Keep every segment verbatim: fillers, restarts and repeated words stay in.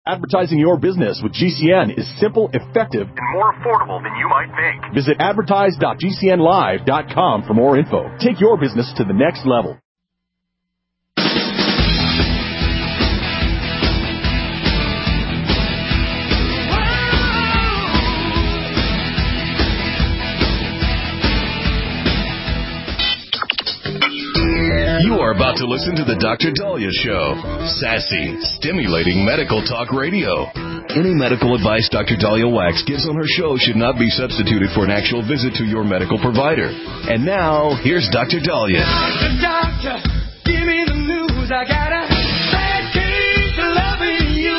Advertising your business with G C N is simple, effective, and more affordable than you might think. Visit advertise dot g c n live dot com for more info. Take your business to the next level. You are about to listen to the Doctor Dahlia Show. Sassy, stimulating medical talk radio. Any medical advice Doctor Dahlia Wax gives on her show should not be substituted for an actual visit to your medical provider. And now, here's Doctor Dahlia. Doctor, doctor, give me the news. I got a bad case of loving you.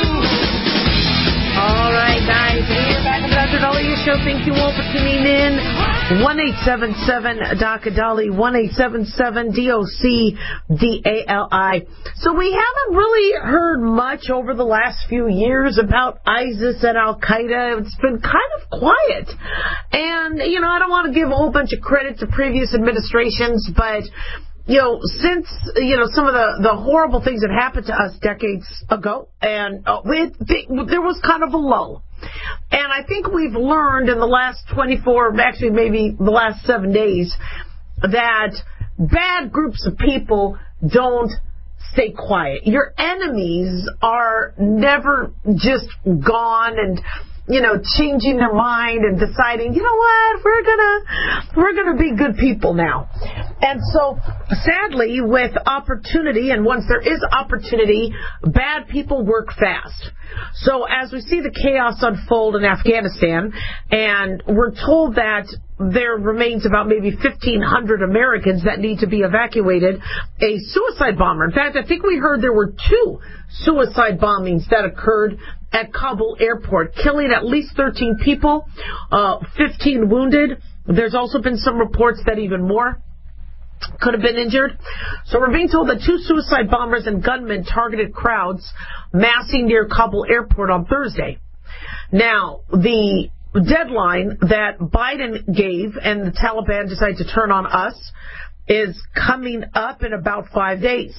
All right, guys. We're back on the Doctor Dahlia Show. Thank you all for tuning in. one eight seven seven D O C D A L I, one eight seven seven D O C D A L I. So we haven't really heard much over the last few years about ISIS and Al-Qaeda. It's been kind of quiet. And, you know, I don't want to give a whole bunch of credit to previous administrations, but, you know, since, you know, some of the, the horrible things that happened to us decades ago, and uh, it, it, there was kind of a lull. And I think we've learned in the last twenty-four, actually maybe the last seven days, that bad groups of people don't stay quiet. Your enemies are never just gone and, you know, changing their mind and deciding, you know what, we're gonna, we're gonna be good people now. And so, sadly, with opportunity, and once there is opportunity, bad people work fast. So as we see the chaos unfold in Afghanistan, and we're told that there remains about maybe fifteen hundred Americans that need to be evacuated, a suicide bomber. In fact, I think we heard there were two suicide bombings that occurred at Kabul airport, killing at least thirteen people, uh, fifteen wounded. There's also been some reports that even more could have been injured. So we're being told that two suicide bombers and gunmen targeted crowds massing near Kabul airport on Thursday. Now, the deadline that Biden gave and the Taliban decided to turn on us is coming up in about five days.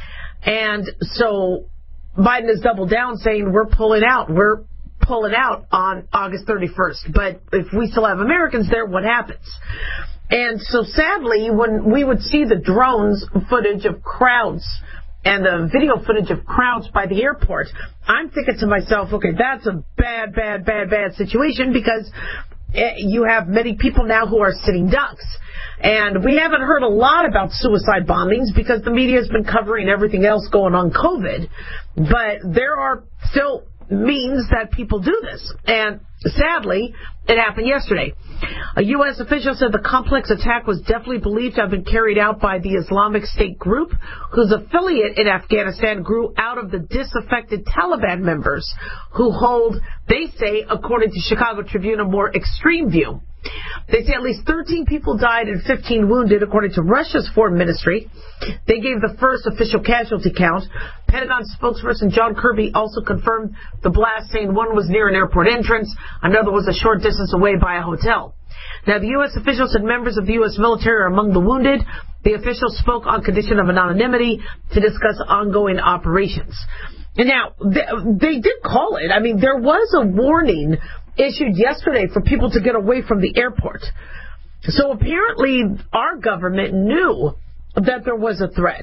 And so Biden has doubled down saying we're pulling out. We're pulling out on August thirty-first. But if we still have Americans there, what happens? And so sadly, when we would see the drones footage of crowds and the video footage of crowds by the airport, I'm thinking to myself, okay, that's a bad, bad, bad, bad situation, because you have many people now who are sitting ducks. And we haven't heard a lot about suicide bombings because the media has been covering everything else going on COVID. But there are still means that people do this. And sadly, it happened yesterday. A U S official said the complex attack was definitely believed to have been carried out by the Islamic State group, whose affiliate in Afghanistan grew out of the disaffected Taliban members who hold, they say, according to Chicago Tribune, a more extreme view. They say at least thirteen people died and fifteen wounded, according to Russia's foreign ministry. They gave the first official casualty count. Pentagon spokesperson John Kirby also confirmed the blast, saying one was near an airport entrance, another was a short distance away by a hotel. Now, the U S official said members of the U S military are among the wounded. The official spoke on condition of anonymity to discuss ongoing operations. And now, they, they did call it. I mean, there was a warning issued yesterday for people to get away from the airport. So apparently our government knew that there was a threat.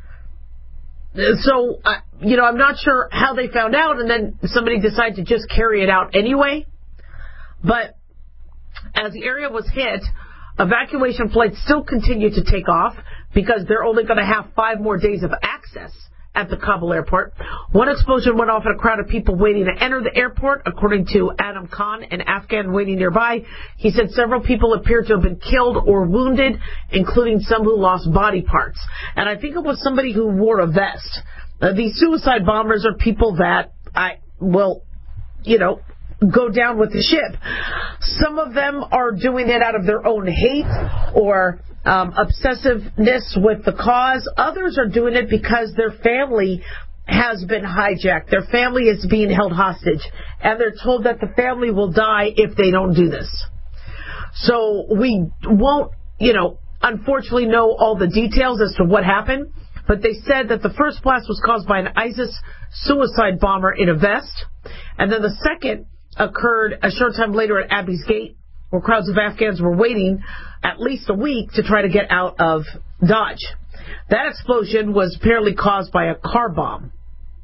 So, uh, you know, I'm not sure how they found out, and then somebody decided to just carry it out anyway. But as the area was hit, evacuation flights still continue to take off because they're only going to have five more days of access at the Kabul airport. One explosion went off at a crowd of people waiting to enter the airport, according to Adam Khan, an Afghan waiting nearby. He said several people appeared to have been killed or wounded, including some who lost body parts. And I think it was somebody who wore a vest. Uh, these suicide bombers are people that I will, you know, go down with the ship. Some of them are doing it out of their own hate or um, obsessiveness with the cause. Others are doing it because their family has been hijacked. Their family is being held hostage, and they're told that the family will die if they don't do this. So we won't, you know, unfortunately know all the details as to what happened, but they said that the first blast was caused by an ISIS suicide bomber in a vest. And then the second occurred a short time later at Abbey's Gate, where crowds of Afghans were waiting at least a week to try to get out of Dodge. That explosion was apparently caused by a car bomb.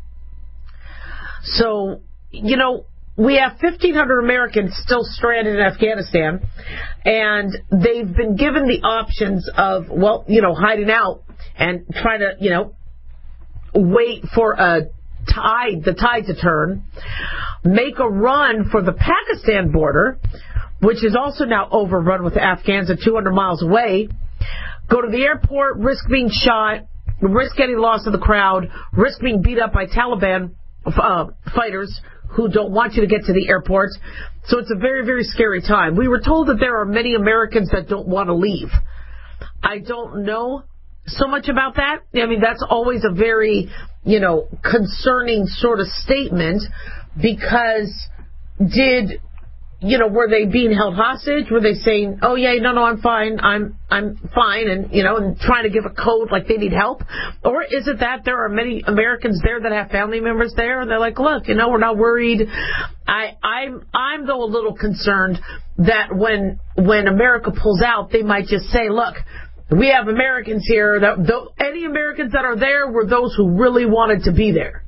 So, you know, we have fifteen hundred Americans still stranded in Afghanistan, and they've been given the options of, well, you know, hiding out and trying to, you know, wait for a tide, the tide to turn, make a run for the Pakistan border, which is also now overrun with Afghans at two hundred miles away, go to the airport, risk being shot, risk getting lost in the crowd, risk being beat up by Taliban uh, fighters who don't want you to get to the airport. So it's a very, very scary time. We were told that there are many Americans that don't want to leave. I don't know so much about that. I mean, that's always a very, you know, concerning sort of statement, because did, you know, were they being held hostage? Were they saying, oh, yeah, no, no, I'm fine, I'm I'm fine, and, you know, and trying to give a code like they need help? Or is it that there are many Americans there that have family members there, and they're like, look, you know, we're not worried. I, I'm, I'm though, a little concerned that when when America pulls out, they might just say, look, we have Americans here. That, th- any Americans that are there were those who really wanted to be there.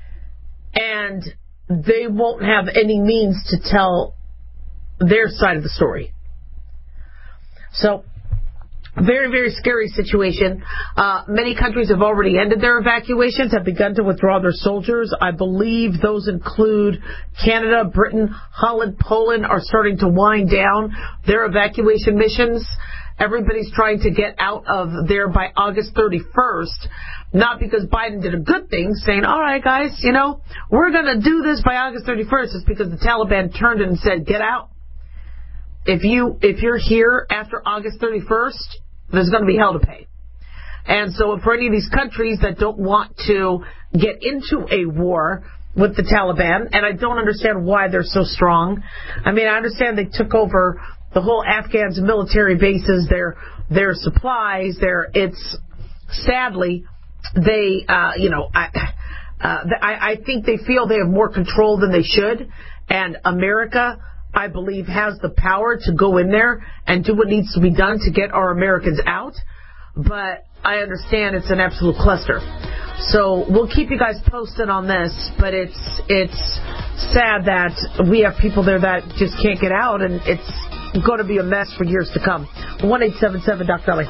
And they won't have any means to tell their side of the story. So, very, very scary situation. Uh, many countries have already ended their evacuations, have begun to withdraw their soldiers. I believe those include Canada, Britain, Holland, Poland are starting to wind down their evacuation missions. Everybody's trying to get out of there by August thirty-first. Not because Biden did a good thing, saying, all right, guys, you know, we're going to do this by August thirty-first. It's because the Taliban turned and said, get out. If, you, if you're here after August thirty-first, there's going to be hell to pay. And so for any of these countries that don't want to get into a war with the Taliban, and I don't understand why they're so strong. I mean, I understand they took over the whole Afghans' military bases, their their supplies, their it's sadly they uh, you know I, uh, I I think they feel they have more control than they should, and America, I believe, has the power to go in there and do what needs to be done to get our Americans out. But I understand it's an absolute cluster. So we'll keep you guys posted on this, but it's it's sad that we have people there that just can't get out, and it's going to be a mess for years to come. one eight seven seven Doctor Dolly.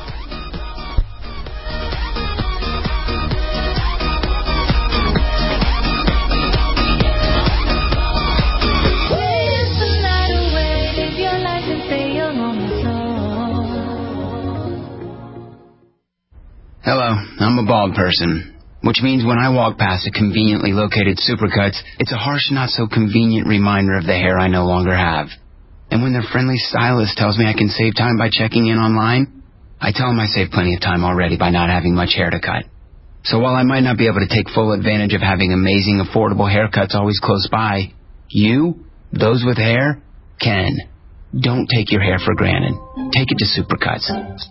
Hello, I'm a bald person, which means when I walk past a conveniently located Supercuts, it's a harsh, not-so-convenient reminder of the hair I no longer have. And when their friendly stylist tells me I can save time by checking in online, I tell them I save plenty of time already by not having much hair to cut. So while I might not be able to take full advantage of having amazing, affordable haircuts always close by, you, those with hair, can. Don't take your hair for granted. Take it to Supercuts.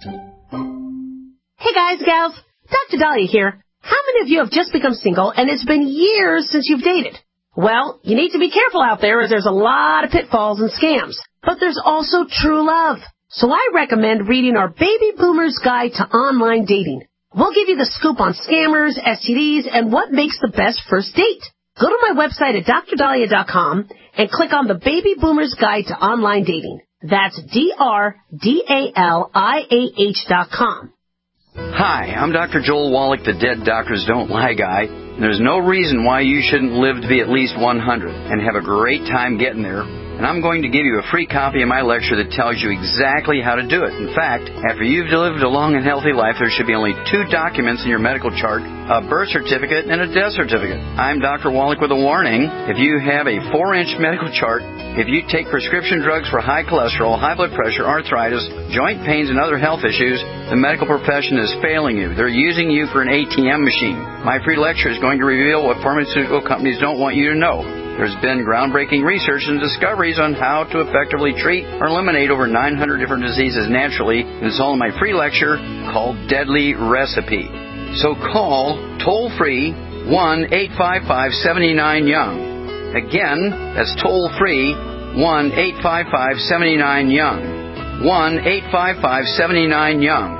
Hey guys, gals, Doctor Dahlia here. How many of you have just become single and it's been years since you've dated? Well, you need to be careful out there, as there's a lot of pitfalls and scams. But there's also true love. So I recommend reading our Baby Boomer's Guide to Online Dating. We'll give you the scoop on scammers, S T Ds, and what makes the best first date. Go to my website at dr dahlia dot com and click on the Baby Boomer's Guide to Online Dating. That's D R D A L I A H dot com. Hi, I'm Doctor Joel Wallach, the Dead Doctors Don't Lie guy. There's no reason why you shouldn't live to be at least one hundred and have a great time getting there. And I'm going to give you a free copy of my lecture that tells you exactly how to do it. In fact, after you've lived a long and healthy life, there should be only two documents in your medical chart, a birth certificate and a death certificate. I'm Doctor Wallach with a warning. If you have a four-inch medical chart, if you take prescription drugs for high cholesterol, high blood pressure, arthritis, joint pains, and other health issues, the medical profession is failing you. They're using you for an A T M machine. My free lecture is going to reveal what pharmaceutical companies don't want you to know. There's been groundbreaking research and discoveries on how to effectively treat or eliminate over nine hundred different diseases naturally, and it's all in my free lecture called Deadly Recipe. So call toll-free one eight five five, seven nine, YOUNG. Again, that's toll-free, one eight five five, seven nine, YOUNG. one eight five five, seven nine, YOUNG.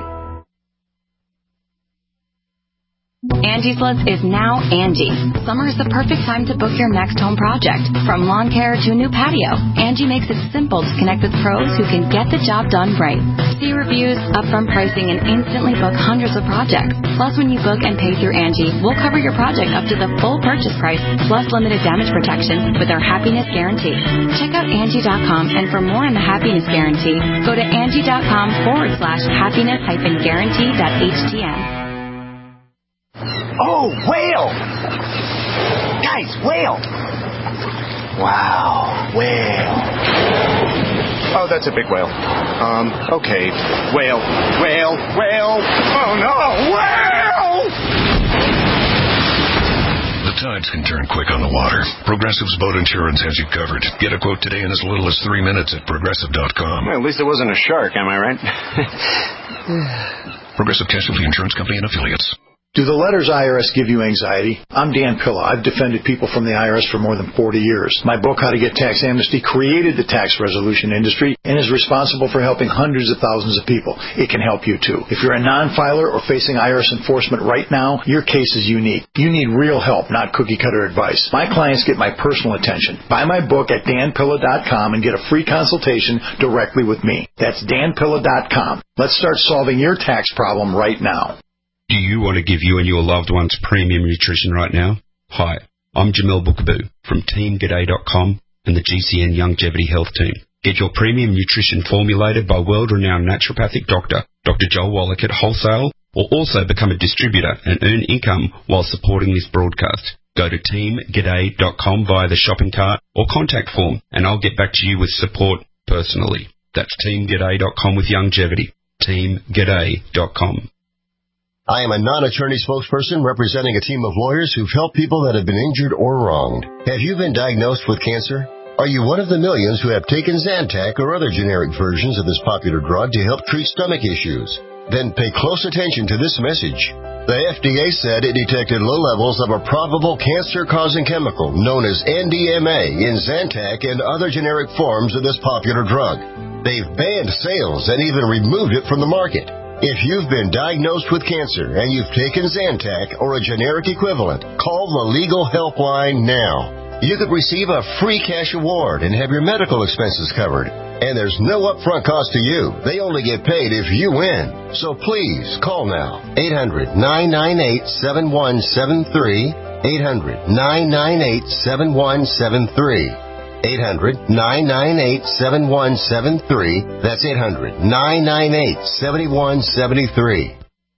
Angie's List is now Angie. Summer is the perfect time to book your next home project. From lawn care to a new patio, Angie makes it simple to connect with pros who can get the job done right. See reviews, upfront pricing, and instantly book hundreds of projects. Plus, when you book and pay through Angie, we'll cover your project up to the full purchase price, plus limited damage protection with our Happiness Guarantee. Check out Angie dot com, and for more on the Happiness Guarantee, go to Angie.com forward slash happiness hyphen guarantee dot htm. Oh, whale! Guys, whale! Wow, whale. Oh, that's a big whale. Um, okay. Whale, whale, whale. Oh, no, whale! The tides can turn quick on the water. Progressive's boat insurance has you covered. Get a quote today in as little as three minutes at progressive dot com. Well, at least it wasn't a shark, am I right? Progressive Casualty Insurance Company and Affiliates. Do the letters I R S give you anxiety? I'm Dan Pilla. I've defended people from the I R S for more than forty years. My book, How to Get Tax Amnesty, created the tax resolution industry and is responsible for helping hundreds of thousands of people. It can help you, too. If you're a non-filer or facing I R S enforcement right now, your case is unique. You need real help, not cookie-cutter advice. My clients get my personal attention. Buy my book at dan pilla dot com and get a free consultation directly with me. That's dan pilla dot com. Let's start solving your tax problem right now. Do you want to give you and your loved ones premium nutrition right now? Hi, I'm Jamel Bookaboo from team g'day dot com and the G C N Longevity Health Team. Get your premium nutrition formulated by world-renowned naturopathic doctor, Doctor Joel Wallach at wholesale, or also become a distributor and earn income while supporting this broadcast. Go to team g'day dot com via the shopping cart or contact form, and I'll get back to you with support personally. That's team g'day dot com with longevity. team g'day dot com. I am a non-attorney spokesperson representing a team of lawyers who've helped people that have been injured or wronged. Have you been diagnosed with cancer? Are you one of the millions who have taken Zantac or other generic versions of this popular drug to help treat stomach issues? Then pay close attention to this message. The F D A said it detected low levels of a probable cancer-causing chemical known as N D M A in Zantac and other generic forms of this popular drug. They've banned sales and even removed it from the market. If you've been diagnosed with cancer and you've taken Zantac or a generic equivalent, call the Legal Helpline now. You could receive a free cash award and have your medical expenses covered. And there's no upfront cost to you. They only get paid if you win. So please, call now. eight hundred, nine nine eight, seven one seven three. eight hundred, nine nine eight, seven one seven three. eight hundred, nine nine eight, seven one seven three. That's eight hundred, nine nine eight, seven one seven three.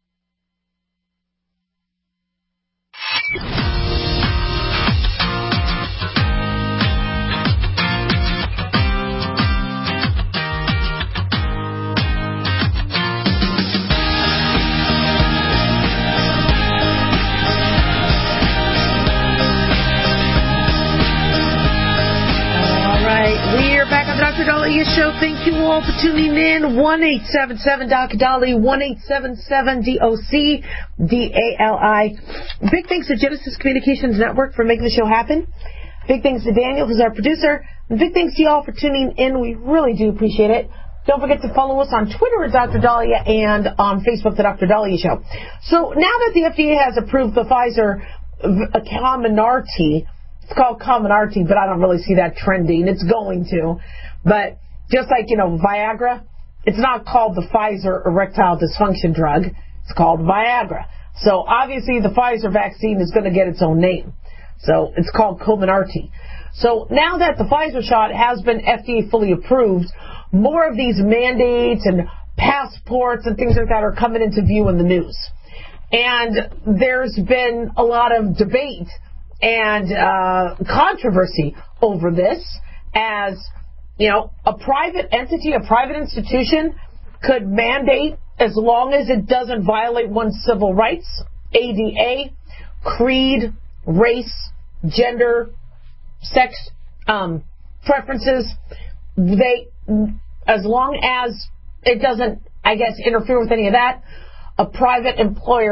Doctor Dahlia Show. Thank you all for tuning in. one eight seven seven Doctor Dahlia, one eight seven seven D O C D A L I. Big thanks to Genesis Communications Network for making the show happen. Big thanks to Daniel, who's our producer. And big thanks to you all for tuning in. We really do appreciate it. Don't forget to follow us on Twitter at Doctor Dahlia and on Facebook, The Doctor Dahlia Show. So now that the F D A has approved the Pfizer Comirnaty, it's called Comirnaty, but I don't really see that trending. It's going to. But just like, you know, Viagra, it's not called the Pfizer erectile dysfunction drug. It's called Viagra. So obviously the Pfizer vaccine is going to get its own name. So it's called Comirnaty. So now that the Pfizer shot has been F D A fully approved, more of these mandates and passports and things like that are coming into view in the news. And there's been a lot of debate and uh, controversy over this, as you know, a private entity, a private institution could mandate, as long as it doesn't violate one's civil rights, A D A, creed, race, gender, sex um, preferences, they, as long as it doesn't, I guess, interfere with any of that, a private employer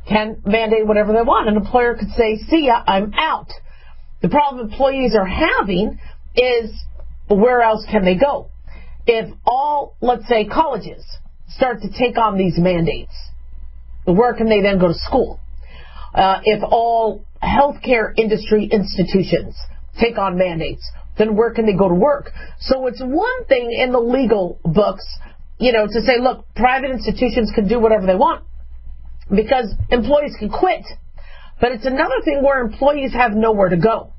can mandate whatever they want. An employer could say, see ya, I'm out. The problem employees are having is, where else can they go? If all, let's say, colleges start to take on these mandates, where can they then go to school? Uh, if all healthcare industry institutions take on mandates, then where can they go to work? So it's one thing in the legal books, you know, to say, look, private institutions can do whatever they want because employees can quit. But it's another thing where employees have nowhere to go.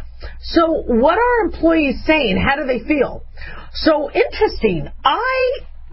So what are employees saying? How do they feel? So interesting. I,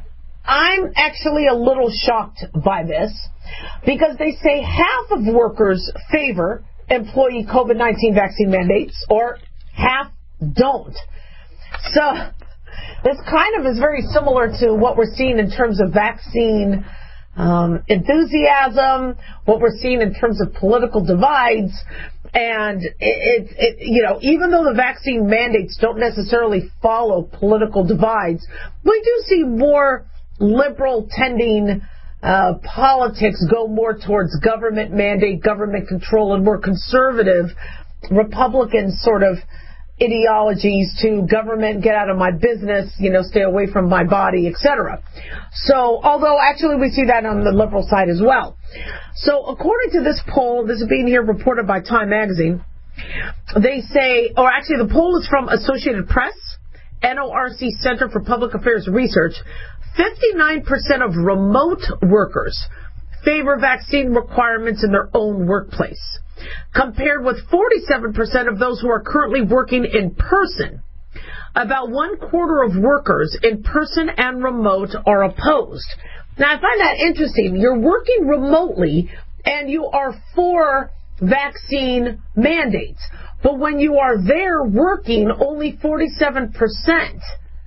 I'm actually a little shocked by this because they say half of workers favor employee COVID nineteen vaccine mandates or half don't. So this kind of is very similar to what we're seeing in terms of vaccine um, enthusiasm, what we're seeing in terms of political divides. And it, it, it, you know, even though the vaccine mandates don't necessarily follow political divides, we do see more liberal tending uh, politics go more towards government mandate, government control, and more conservative Republican sort of ideologies to government, get out of my business, you know, stay away from my body, et cetera. So, although actually we see that on the liberal side as well. So, according to this poll, this is being here reported by Time Magazine, they say, or actually the poll is from Associated Press, N O R C Center for Public Affairs Research, fifty-nine percent of remote workers favor vaccine requirements in their own workplace, compared with forty-seven percent of those who are currently working in person. About one quarter of workers in person and remote are opposed. Now, I find that interesting. You're working remotely and you are for vaccine mandates. But when you are there working, only forty-seven percent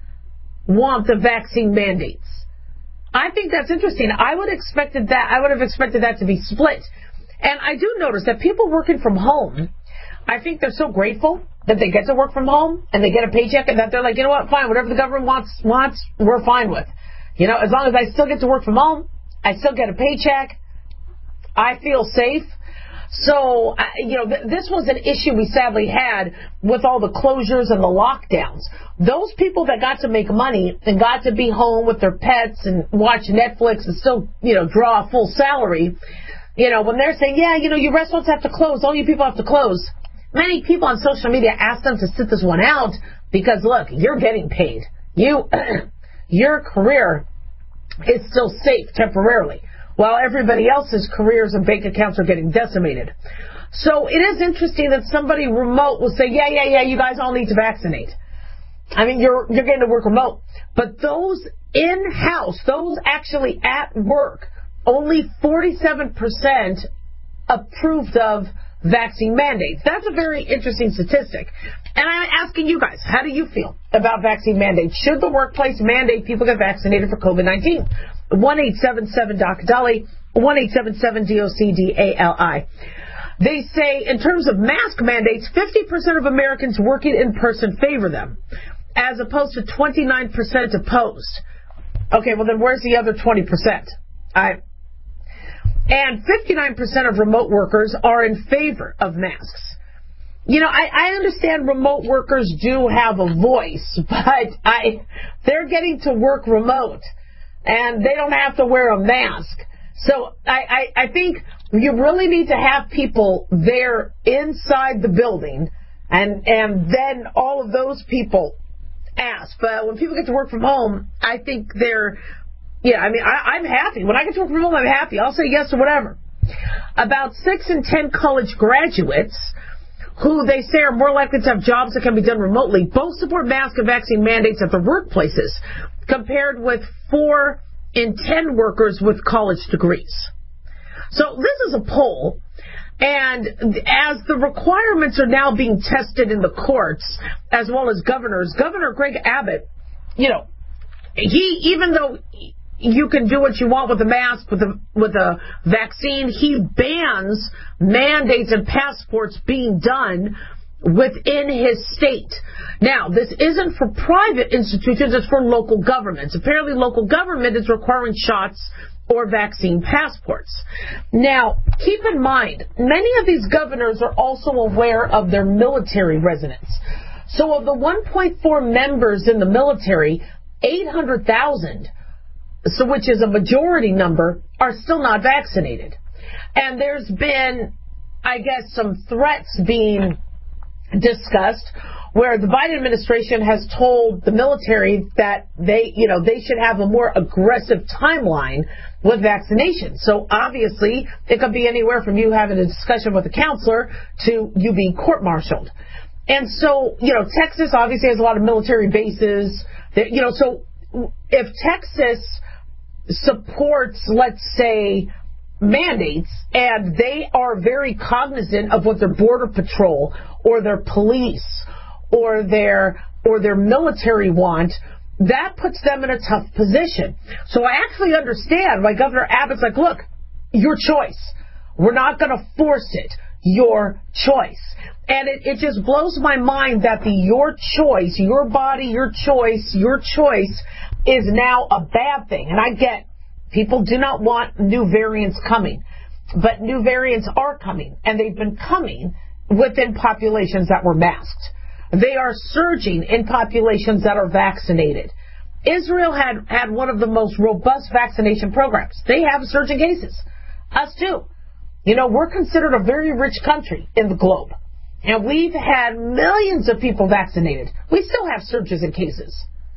want the vaccine mandates. I think that's interesting. I would expected that. I would have expected that to be split. And I do notice that people working from home, I think they're so grateful that they get to work from home and they get a paycheck and that they're like, you know what, fine, whatever the government wants, wants, we're fine with. You know, as long as I still get to work from home, I still get a paycheck, I feel safe. So, you know, th- this was an issue we sadly had with all the closures and the lockdowns. Those people that got to make money and got to be home with their pets and watch Netflix and still, you know, draw a full salary, you know, when they're saying, yeah, you know, your restaurants have to close, all you people have to close. Many people on social media ask them to sit this one out because, look, you're getting paid. You, your career is still safe temporarily, while everybody else's careers and bank accounts are getting decimated. So it is interesting that somebody remote will say, yeah, yeah, yeah, you guys all need to vaccinate. I mean, you're you're getting to work remote. But those in-house, those actually at work, only forty-seven percent approved of vaccine mandates. That's a very interesting statistic. And I'm asking you guys, how do you feel about vaccine mandates? Should the workplace mandate people get vaccinated for COVID nineteen? one eight seven seven D O C D A L I, one eight seven seven D O C D A L I. They say in terms of mask mandates, fifty percent of Americans working in person favor them, as opposed to twenty-nine percent opposed. Okay, well then where's the other twenty percent? I, and fifty-nine percent of remote workers are in favor of masks. You know, I, I understand remote workers do have a voice, but I, they're getting to work remote, and they don't have to wear a mask. So I, I, I think you really need to have people there inside the building, and and then all of those people ask. But when people get to work from home, I think they're, yeah, I mean, I, I'm happy. When I get to work from home, I'm happy. I'll say yes to whatever. About six in ten college graduates who they say are more likely to have jobs that can be done remotely, both support mask and vaccine mandates at their workplaces, compared with four in ten workers with college degrees. So this is a poll, and as the requirements are now being tested in the courts, as well as governors, Governor Greg Abbott, you know, he, even though you can do what you want with a mask, with a, with a vaccine, he bans mandates and passports being done within his state. Now, this isn't for private institutions, it's for local governments. Apparently, local government is requiring shots or vaccine passports. Now, keep in mind, many of these governors are also aware of their military residents. So of the one point four members in the military, eight hundred thousand, so which is a majority number, are still not vaccinated. And there's been, I guess, some threats being discussed where the Biden administration has told the military that they, you know, they should have a more aggressive timeline with vaccination. So obviously, it could be anywhere from you having a discussion with a counselor to you being court-martialed. And so, you know, Texas obviously has a lot of military bases. That, you know, so if Texas supports, let's say, mandates, and they are very cognizant of what their border patrol or their police or their or their military want, that puts them in a tough position. So I actually understand why Governor Abbott's like, look, your choice. We're not going to force it. Your choice. And it, it just blows my mind that the your choice, your body, your choice, your choice is now a bad thing. And I get people do not want new variants coming, but new variants are coming, and they've been coming within populations that were masked. They are surging in populations that are vaccinated. Israel had, had one of the most robust vaccination programs. They have surging cases. Us too. You know, we're considered a very rich country in the globe, and we've had millions of people vaccinated. We still have surges in cases.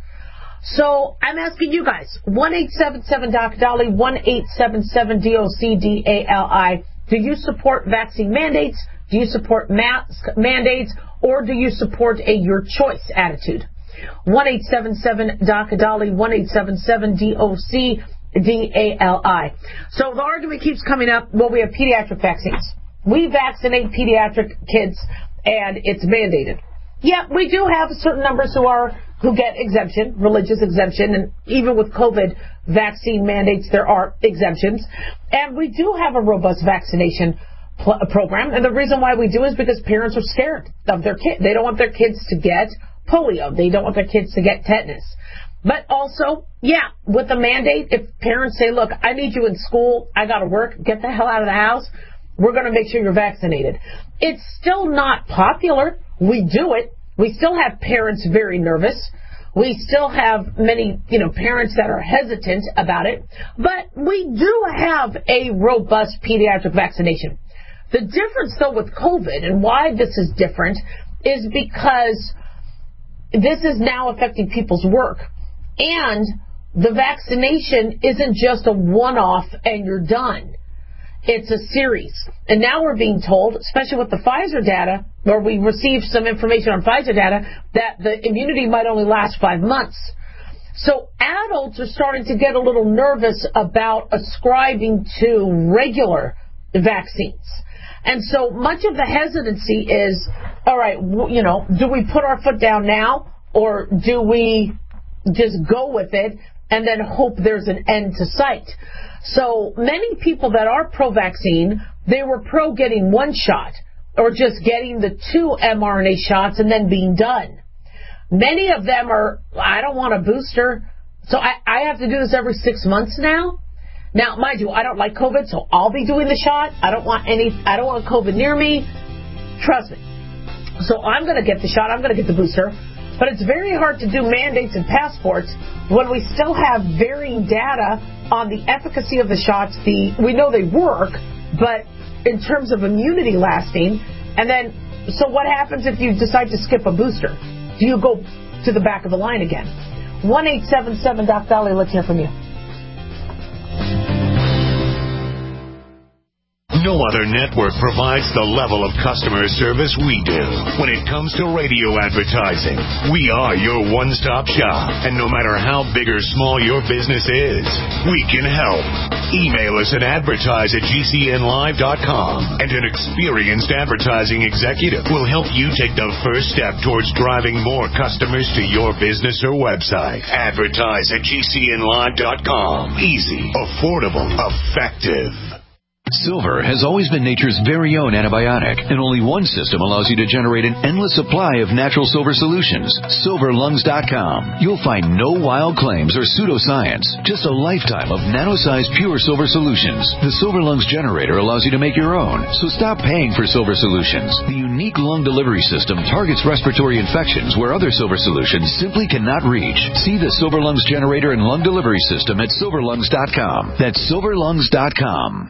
So I'm asking you guys, one eight seven seven D O C D A L I, one eight seven seven D O C D A L I. Do you support vaccine mandates? Do you support mask mandates? Or do you support a your choice attitude? one eight seven seven D O C D A L I, one eight seven seven D O C D A L I. So the argument keeps coming up, well, we have pediatric vaccines. We vaccinate pediatric kids, and it's mandated. Yeah, we do have certain numbers who are who get exemption, religious exemption, and even with COVID vaccine mandates, there are exemptions. And we do have a robust vaccination pl- program, and the reason why we do is because parents are scared of their kids. They don't want their kids to get polio. They don't want their kids to get tetanus. But also, yeah, with the mandate, if parents say, look, I need you in school, I got to work, get the hell out of the house, we're going to make sure you're vaccinated. It's still not popular. We do it. We still have parents very nervous. We still have many, you know, parents that are hesitant about it. But we do have a robust pediatric vaccination. The difference, though, with COVID and why this is different is because this is now affecting people's work. And the vaccination isn't just a one-off and you're done. It's a series. And now we're being told, especially with the Pfizer data, where we received some information on Pfizer data, that the immunity might only last five months. So adults are starting to get a little nervous about ascribing to regular vaccines. And so much of the hesitancy is, all right, you know, do we put our foot down now, or do we just go with it and then hope there's an end to sight? So many people that are pro-vaccine, they were pro getting one shot or just getting the two mRNA shots and then being done. Many of them are, I don't want a booster, so I, I have to do this every six months now. Now, mind you, I don't like COVID, so I'll be doing the shot. I don't want any, I don't want COVID near me. Trust me. So I'm going to get the shot. I'm going to get the booster. But it's very hard to do mandates and passports when we still have varying data on the efficacy of the shots. The we know they work, but in terms of immunity lasting, and then, so what happens if you decide to skip a booster? Do you go to the back of the line again? one eight seven seven D O C D A L I, let's hear from you. No other network provides the level of customer service we do. When it comes to radio advertising, we are your one-stop shop. And no matter how big or small your business is, we can help. Email us at advertise at G C N live dot com, and an experienced advertising executive will help you take the first step towards driving more customers to your business or website. Advertise at G C N live dot com. Easy, affordable, effective. Silver has always been nature's very own antibiotic, and only one system allows you to generate an endless supply of natural silver solutions. silver lungs dot com. You'll find no wild claims or pseudoscience, just a lifetime of nano-sized pure silver solutions. The Silver Lungs generator allows you to make your own, so stop paying for silver solutions. The unique lung delivery system targets respiratory infections where other silver solutions simply cannot reach. See the Silver Lungs generator and lung delivery system at silver lungs dot com. That's silver lungs dot com.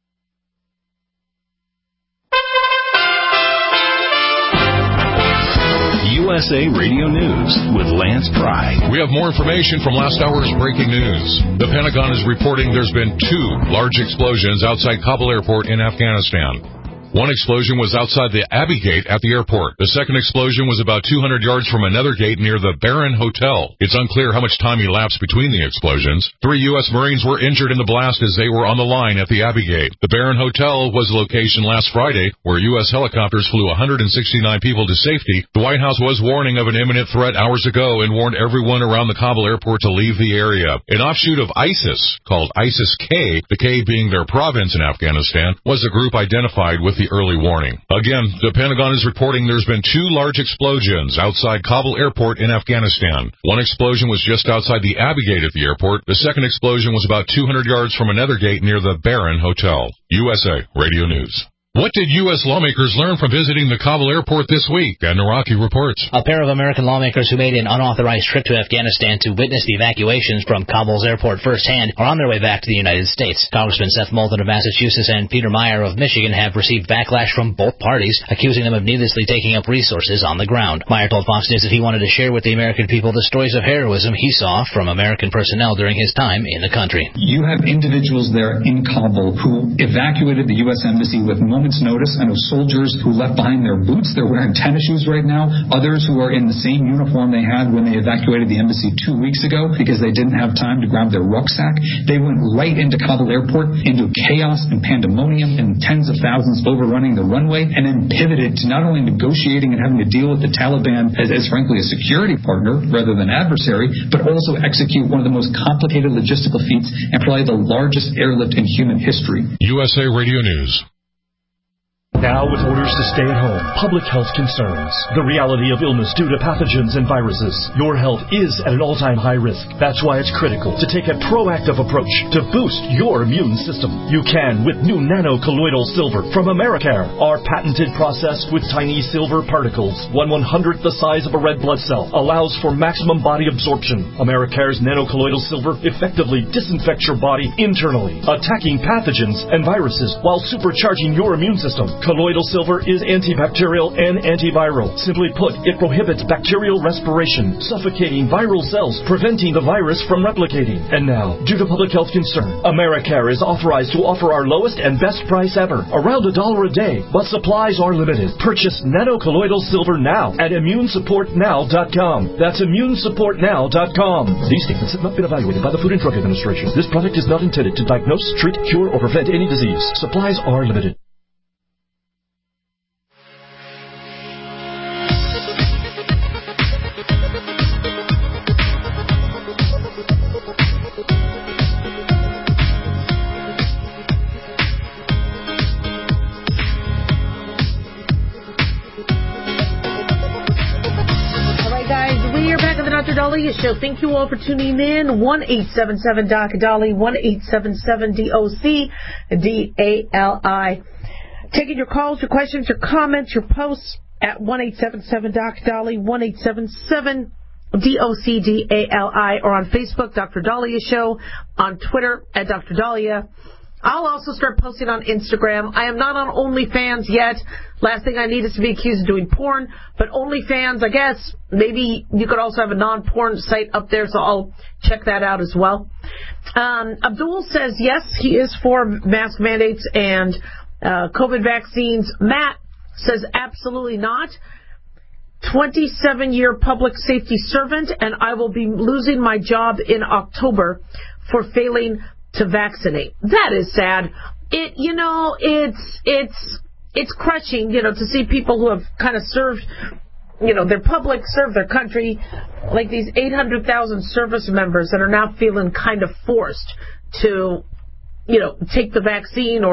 U S A Radio News with Lance Pry. We have more information from last hour's breaking news. The Pentagon is reporting there's been two large explosions outside Kabul Airport in Afghanistan. One explosion was outside the Abbey Gate at the airport. The second explosion was about two hundred yards from another gate near the Baron Hotel. It's unclear how much time elapsed between the explosions. Three U S Marines were injured in the blast as they were on the line at the Abbey Gate. The Baron Hotel was the location last Friday where U S helicopters flew one hundred sixty-nine people to safety. The White House was warning of an imminent threat hours ago and warned everyone around the Kabul airport to leave the area. An offshoot of ISIS, called ISIS-K, the K being their province in Afghanistan, was a group identified with the early warning. Again, the Pentagon is reporting there's been two large explosions outside Kabul Airport in Afghanistan. One explosion was just outside the Abbey Gate at the airport. The second explosion was about two hundred yards from another gate near the Baron Hotel. U S A Radio News. What did U S lawmakers learn from visiting the Kabul airport this week? And Naraki reports. A pair of American lawmakers who made an unauthorized trip to Afghanistan to witness the evacuations from Kabul's airport firsthand are on their way back to the United States. Congressman Seth Moulton of Massachusetts and Peter Meyer of Michigan have received backlash from both parties, accusing them of needlessly taking up resources on the ground. Meyer told Fox News that he wanted to share with the American people the stories of heroism he saw from American personnel during his time in the country. You have individuals there in Kabul who evacuated the U S Embassy with moments notice. I know soldiers who left behind their boots. They're wearing tennis shoes right now. Others who are in the same uniform they had when they evacuated the embassy two weeks ago because they didn't have time to grab their rucksack. They went right into Kabul airport, into chaos and pandemonium and tens of thousands overrunning the runway, and then pivoted to not only negotiating and having to deal with the Taliban as, as frankly a security partner rather than adversary, but also execute one of the most complicated logistical feats and probably the largest airlift in human history. U S A Radio News. Now, with orders to stay at home, public health concerns, the reality of illness due to pathogens and viruses, your health is at an all-time high risk. That's why it's critical to take a proactive approach to boost your immune system. You can with new nano-colloidal silver from Americare. Our patented process with tiny silver particles, one one-hundredth the size of a red blood cell, allows for maximum body absorption. Americare's nano-colloidal silver effectively disinfects your body internally, attacking pathogens and viruses while supercharging your immune system. Colloidal silver is antibacterial and antiviral. Simply put, it prohibits bacterial respiration, suffocating viral cells, preventing the virus from replicating. And now, due to public health concern, Americare is authorized to offer our lowest and best price ever, around a dollar a day, but supplies are limited. Purchase nano-colloidal silver now at immune support now dot com. That's immune support now dot com. These statements have not been evaluated by the Food and Drug Administration. This product is not intended to diagnose, treat, cure, or prevent any disease. Supplies are limited. Doctor Dahlia Show. Thank you all for tuning in. one eight seven seven D O C D A L I, one eight seven seven D O C D A L I. Taking your calls, your questions, your comments, your posts at one eight seven seven D O C D A L I, one eight seven seven D O C D A L I, or on Facebook, Doctor Dahlia Show, on Twitter at Doctor Dahlia. I'll also start posting on Instagram. I am not on OnlyFans yet. Last thing I need is to be accused of doing porn. But OnlyFans, I guess, maybe you could also have a non-porn site up there, so I'll check that out as well. Um, Abdul says, yes, he is for mask mandates and uh, COVID vaccines. Matt says, absolutely not. twenty-seven-year public safety servant, and I will be losing my job in October for failing to vaccinate. That is sad. It, you know, it's, it's, it's crushing, you know, to see people who have kind of served, you know, their public, served their country, like these eight hundred thousand service members that are now feeling kind of forced to, you know, take the vaccine or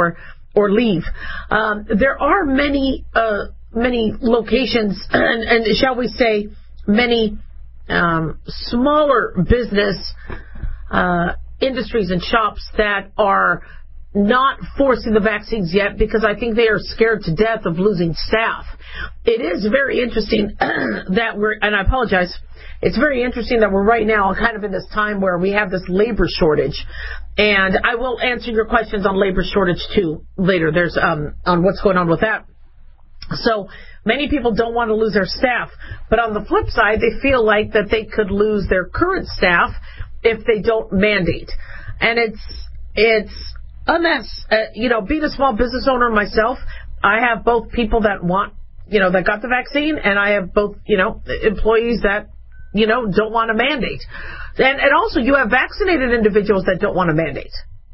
or leave. Um, there are many, uh, many locations, and, and shall we say, many um, smaller business uh, industries and shops that are not forcing the vaccines yet because I think they are scared to death of losing staff. It is very interesting that we're, and I apologize, it's very interesting that we're right now kind of in this time where we have this labor shortage. And I will answer your questions on labor shortage too later. There's um, on what's going on with that. So many people don't want to lose their staff. But on the flip side, they feel like that they could lose their current staff if they don't mandate. And it's, it's, a mess. Uh, you know, being a small business owner myself, I have both people that want, you know, that got the vaccine, and I have both, you know, employees that, you know, don't want to mandate. And, and also you have vaccinated individuals that don't want to mandate.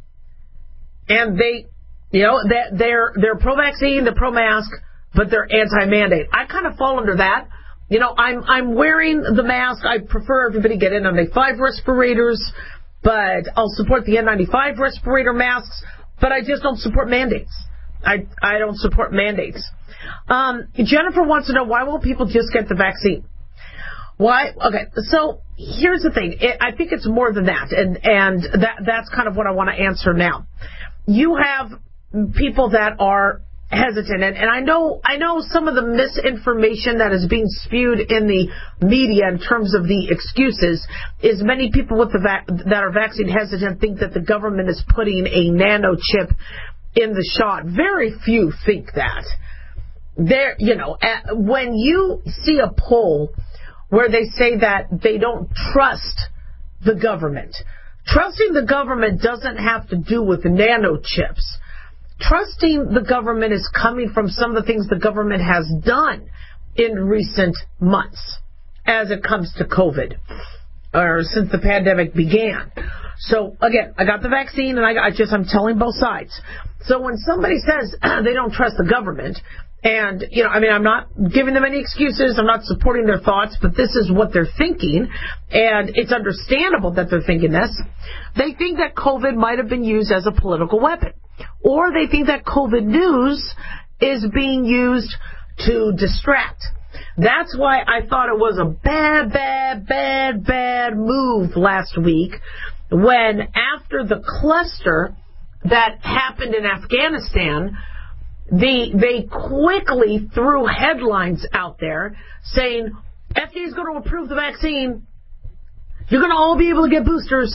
And they, you know, that they're, they're pro-vaccine, they're pro-mask, but they're anti-mandate. I kind of fall under that. You know, I'm, I'm wearing the mask. I prefer everybody get N ninety-five respirators. But I'll support the N ninety-five respirator masks, but I just don't support mandates. I I don't support mandates. Um, Jennifer wants to know, why won't people just get the vaccine? Why? Okay, so here's the thing. It, I think it's more than that, and, and that that's kind of what I want to answer now. You have people that are hesitant, and, and I know I know some of the misinformation that is being spewed in the media in terms of the excuses is many people with the vac- that are vaccine hesitant think that the government is putting a nano chip in the shot. Very few think that. There, you know, uh, when you see a poll where they say that they don't trust the government, trusting the government doesn't have to do with nano chips. Trusting the government is coming from some of the things the government has done in recent months as it comes to COVID, or since the pandemic began. So, again, I got the vaccine, and I, I just, I'm telling both sides. So when somebody says they don't trust the government, and, you know, I mean, I'm not giving them any excuses, I'm not supporting their thoughts, but this is what they're thinking, and it's understandable that they're thinking this. They think that COVID might have been used as a political weapon. Or they think that COVID news is being used to distract. That's why I thought it was a bad, bad, bad, bad move last week when, after the cluster that happened in Afghanistan, the, they quickly threw headlines out there saying, F D A is going to approve the vaccine. You're going to all be able to get boosters.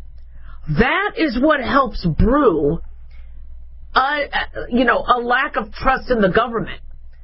That is what helps brew Uh, you know, a lack of trust in the government.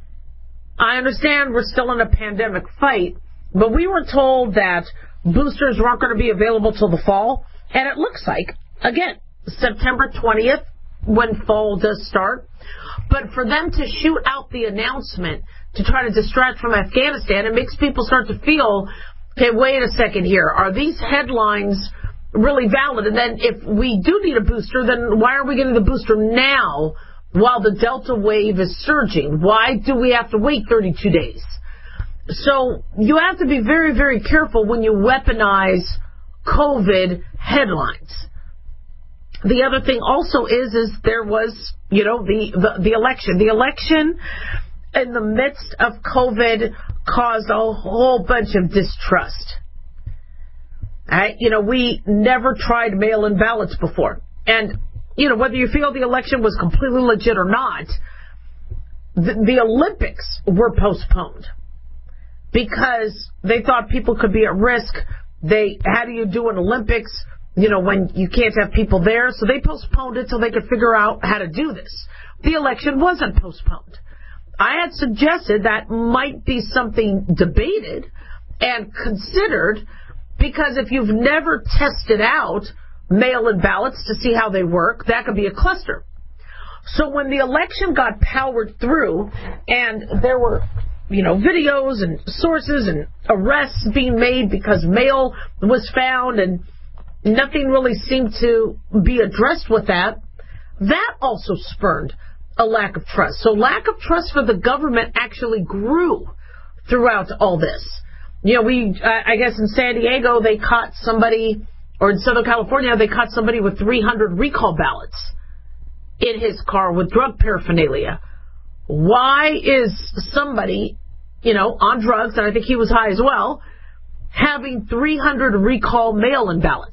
I understand we're still in a pandemic fight, but we were told that boosters weren't going to be available till the fall, and it looks like, again, September twentieth, when fall does start. But for them to shoot out the announcement to try to distract from Afghanistan, it makes people start to feel, okay, wait a second here, are these headlines really valid? And then if we do need a booster, then why are we getting the booster now while the Delta wave is surging? Why do we have to wait thirty-two days? So you have to be very, very careful when you weaponize COVID headlines. The other thing also is, is there was, you know, the, the, the election. The election in the midst of COVID caused a whole bunch of distrust. Uh, you know, we never tried mail-in ballots before. And, you know, whether you feel the election was completely legit or not, the, the Olympics were postponed because they thought people could be at risk. They, how do you do an Olympics, you know, when you can't have people there? So they postponed it so they could figure out how to do this. The election wasn't postponed. I had suggested that might be something debated and considered, because if you've never tested out mail-in ballots to see how they work, that could be a cluster. So when the election got powered through and there were, you know, videos and sources and arrests being made because mail was found and nothing really seemed to be addressed with that, that also spurned a lack of trust. So lack of trust for the government actually grew throughout all this. You know, we, I guess in San Diego, they caught somebody, or in Southern California, they caught somebody with three hundred recall ballots. in his car with drug paraphernalia? Why is somebody, you know, on drugs, and I think he was high as well, having three hundred recall mail-in ballots?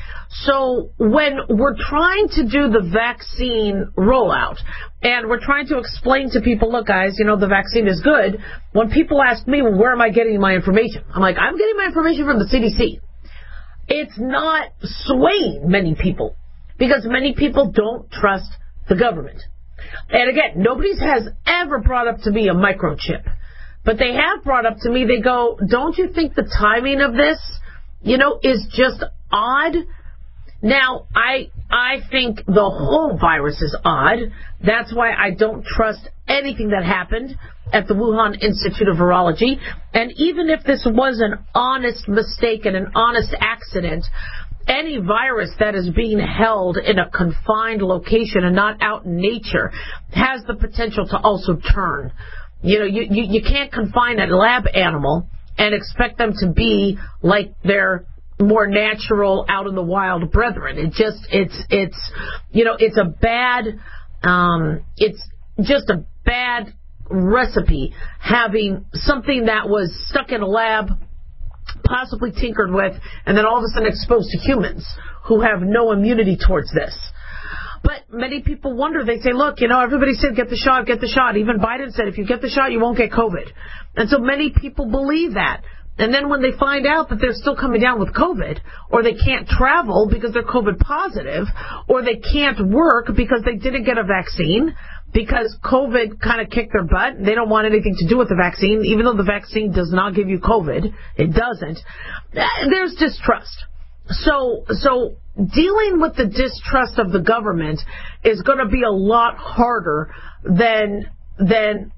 So when we're trying to do the vaccine rollout, and we're trying to explain to people, look, guys, you know, the vaccine is good, when people ask me, well, where am I getting my information? I'm like, I'm getting my information from the C D C. It's not swaying many people, because many people don't trust the government. And again, nobody has ever brought up to me a microchip. But they have brought up to me, they go, don't you think the timing of this, you know, is just odd? Now, I I think the whole virus is odd. That's why I don't trust anything that happened at the Wuhan Institute of Virology. And even if this was an honest mistake and an honest accident, any virus that is being held in a confined location and not out in nature has the potential to also turn. You know, you, you, you can't confine a lab animal and expect them to be like their more natural, out in the wild brethren. It just, it's, it's, you know, it's a bad, um, it's just a bad recipe having something that was stuck in a lab, possibly tinkered with, and then all of a sudden exposed to humans who have no immunity towards this. But many people wonder, they say, look, you know, everybody said get the shot, get the shot. Even Biden said if you get the shot, you won't get COVID. And so many people believe that. And then when they find out that they're still coming down with COVID, or they can't travel because they're COVID positive, or they can't work because they didn't get a vaccine, because COVID kind of kicked their butt, they don't want anything to do with the vaccine, even though the vaccine does not give you COVID, it doesn't, there's distrust. So, so dealing with the distrust of the government is going to be a lot harder than, than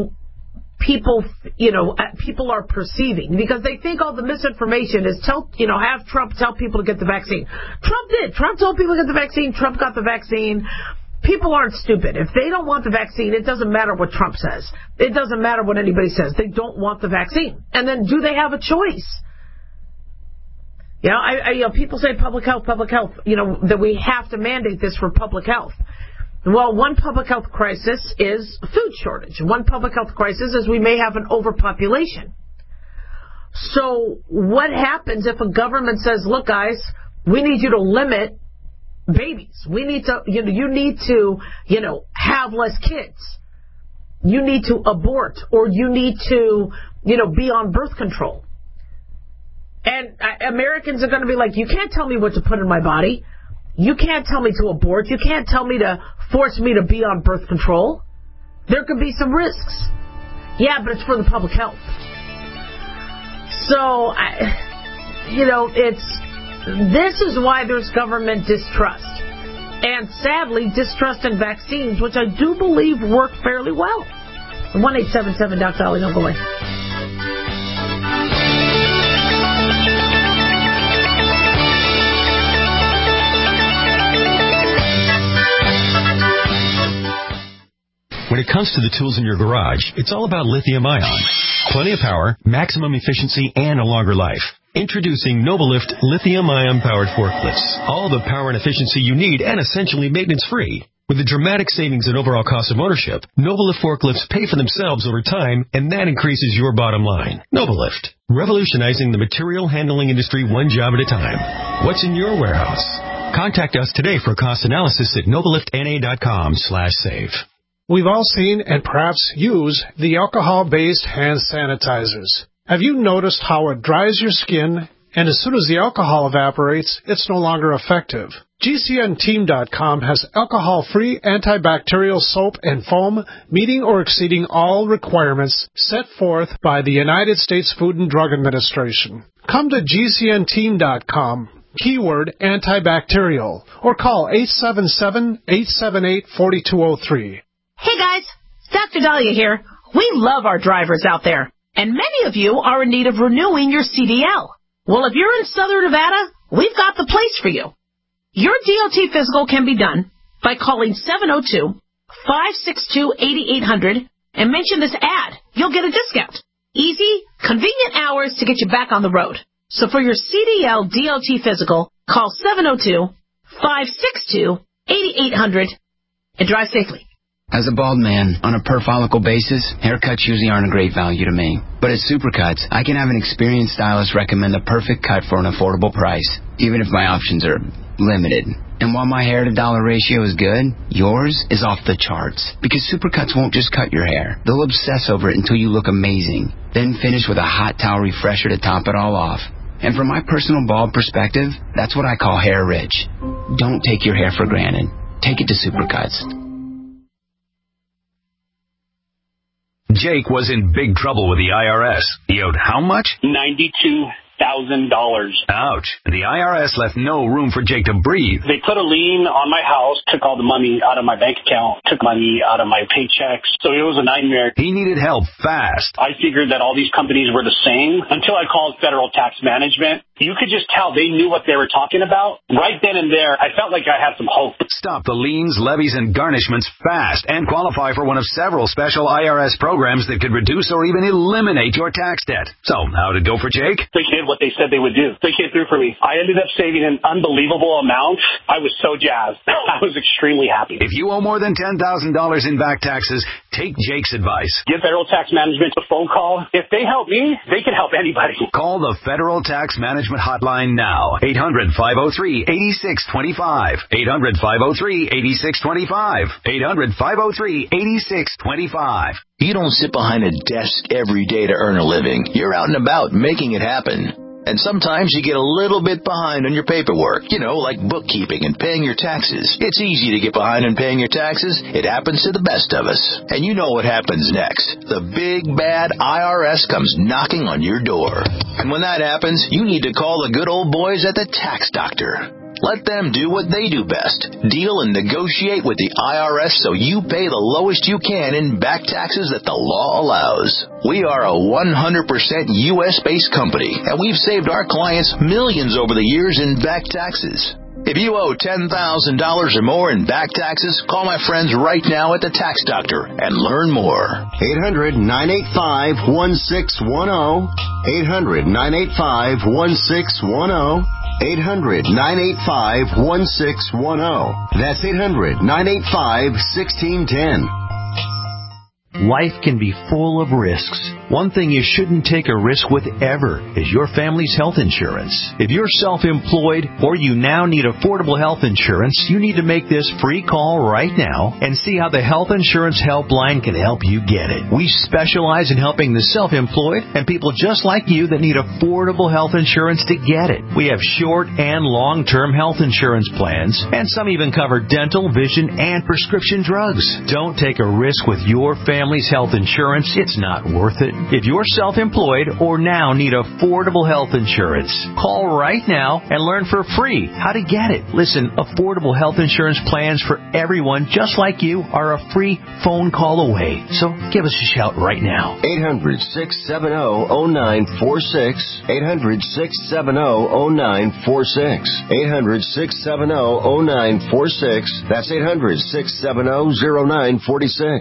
people, you know, people are perceiving, because they think all the misinformation is tell, you know, have Trump tell people to get the vaccine. Trump did. Trump told people to get the vaccine. Trump got the vaccine. People aren't stupid. If they don't want the vaccine, it doesn't matter what Trump says. It doesn't matter what anybody says. They don't want the vaccine. And then do they have a choice? You know, I, I, you know, people say public health, public health, you know, that we have to mandate this for public health. Well, one public health crisis is food shortage. One public health crisis is we may have an overpopulation. So what happens if a government says, look, guys, we need you to limit babies. We need to, you know, you need to, you know, have less kids. You need to abort, or you need to, you know, be on birth control. And uh, Americans are going to be like, you can't tell me what to put in my body. You can't tell me to abort. You can't tell me to force me to be on birth control. There could be some risks. Yeah, but it's for the public health. So, I, you know, it's, this is why there's government distrust. And sadly, distrust in vaccines, which I do believe work fairly well. one eight seven seven Doctor Dolly, don't go away. When it comes to the tools in your garage, it's all about lithium-ion. Plenty of power, maximum efficiency, and a longer life. Introducing Novalift lithium-ion powered forklifts. All the power and efficiency you need, and essentially maintenance-free. With the dramatic savings in overall cost of ownership, Novalift forklifts pay for themselves over time, and that increases your bottom line. Novalift, revolutionizing the material handling industry one job at a time. What's in your warehouse? Contact us today for a cost analysis at novaliftna.com slash save. We've all seen and perhaps use the alcohol-based hand sanitizers. Have you noticed how it dries your skin, and as soon as the alcohol evaporates, it's no longer effective? G C N team dot com has alcohol-free antibacterial soap and foam meeting or exceeding all requirements set forth by the United States Food and Drug Administration. Come to G C N team dot com, keyword antibacterial, or call eight seven seven, eight seven eight, four two zero three. Hey guys, Doctor Dahlia here. We love our drivers out there, and many of you are in need of renewing your C D L. Well, if you're in Southern Nevada, we've got the place for you. Your D O T physical can be done by calling seven oh two, five six two, eight eight zero zero and mention this ad. You'll get a discount. Easy, convenient hours to get you back on the road. So for your C D L D O T physical, call seven oh two, five six two, eight eight zero zero and drive safely. As a bald man, on a per-follicle basis, haircuts usually aren't a great value to me. But at Supercuts, I can have an experienced stylist recommend the perfect cut for an affordable price, even if my options are limited. And while my hair-to-dollar ratio is good, yours is off the charts. Because Supercuts won't just cut your hair. They'll obsess over it until you look amazing. Then finish with a hot towel refresher to top it all off. And from my personal bald perspective, that's what I call hair rich. Don't take your hair for granted. Take it to Supercuts. Jake was in big trouble with the I R S. He owed how much? ninety-two thousand dollars. Ouch. The I R S left no room for Jake to breathe. They put a lien on my house, took all the money out of my bank account, took money out of my paychecks. So it was a nightmare. He needed help fast. I figured that all these companies were the same until I called Federal Tax Management. You could just tell they knew what they were talking about. Right then and there, I felt like I had some hope. Stop the liens, levies, and garnishments fast and qualify for one of several special I R S programs that could reduce or even eliminate your tax debt. So, how'd it go for Jake? They did what they said they would do. They came through for me. I ended up saving an unbelievable amount. I was so jazzed. I was extremely happy. If you owe more than ten thousand dollars in back taxes, take Jake's advice. Give Federal Tax Management a phone call. If they help me, they can help anybody. Call the Federal Tax Management hotline now. eight hundred, five oh three, eight six two five. eight hundred, five oh three, eight six two five. eight hundred, five oh three, eight six two five. You don't sit behind a desk every day to earn a living. You're out and about making it happen. And sometimes you get a little bit behind on your paperwork, you know, like bookkeeping and paying your taxes. It's easy to get behind on paying your taxes. It happens to the best of us. And you know what happens next. The big, bad I R S comes knocking on your door. And when that happens, you need to call the good old boys at the Tax Doctor. Let them do what they do best. Deal and negotiate with the I R S so you pay the lowest you can in back taxes that the law allows. We are a one hundred percent U S-based company, and we've saved our clients millions over the years in back taxes. If you owe ten thousand dollars or more in back taxes, call my friends right now at the Tax Doctor and learn more. eight hundred, nine eight five, one six one zero. eight hundred, nine eight five, one six one zero. eight hundred, nine eight five, one six one zero. That's eight hundred, nine eight five, one six one zero. Life can be full of risks. One thing you shouldn't take a risk with ever is your family's health insurance. If you're self-employed or you now need affordable health insurance, you need to make this free call right now and see how the Health Insurance Helpline can help you get it. We specialize in helping the self-employed and people just like you that need affordable health insurance to get it. We have short and long-term health insurance plans, and some even cover dental, vision, and prescription drugs. Don't take a risk with your family. Family's health insurance, it's not worth it. If you're self-employed or now need affordable health insurance, call right now and learn for free how to get it. Listen, affordable health insurance plans for everyone just like you are a free phone call away. So give us a shout right now. eight hundred, six seven zero, zero nine four six. eight hundred, six seven zero, zero nine four six. eight hundred, six seven zero, zero nine four six. That's eight hundred, six seven zero, zero nine four six.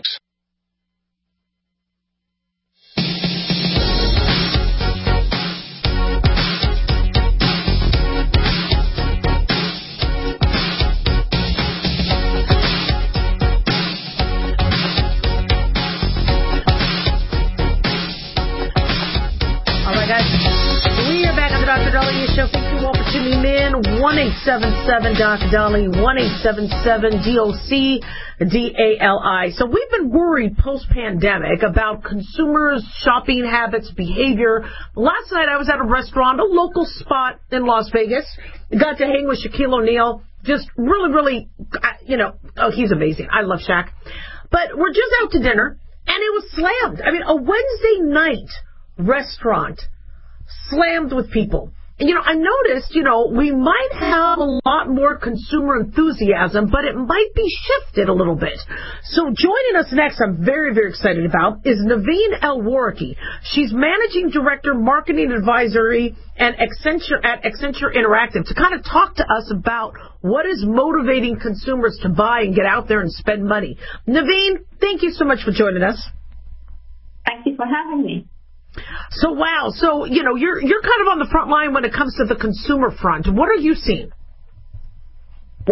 Show. Thank you all for tuning in. one eight seven seven Doc Dolly, one eight seven seven D O C D A L I. So we've been worried post-pandemic about consumers' shopping habits, behavior. Last night I was at a restaurant, a local spot in Las Vegas. Got to hang with Shaquille O'Neal. Just really, really, you know, oh, he's amazing. I love Shaq. But we're just out to dinner, and it was slammed. I mean, a Wednesday night restaurant slammed with people. You know, I noticed, you know, we might have a lot more consumer enthusiasm, but it might be shifted a little bit. So joining us next, I'm very, very excited about, is Naveen Elwariki. She's Managing Director, Marketing Advisory and Accenture at Accenture Interactive, to kind of talk to us about what is motivating consumers to buy and get out there and spend money. Naveen, thank you so much for joining us. Thank you for having me. So, wow. So, you know, you're you're kind of on the front line when it comes to the consumer front. What are you seeing? What we've seen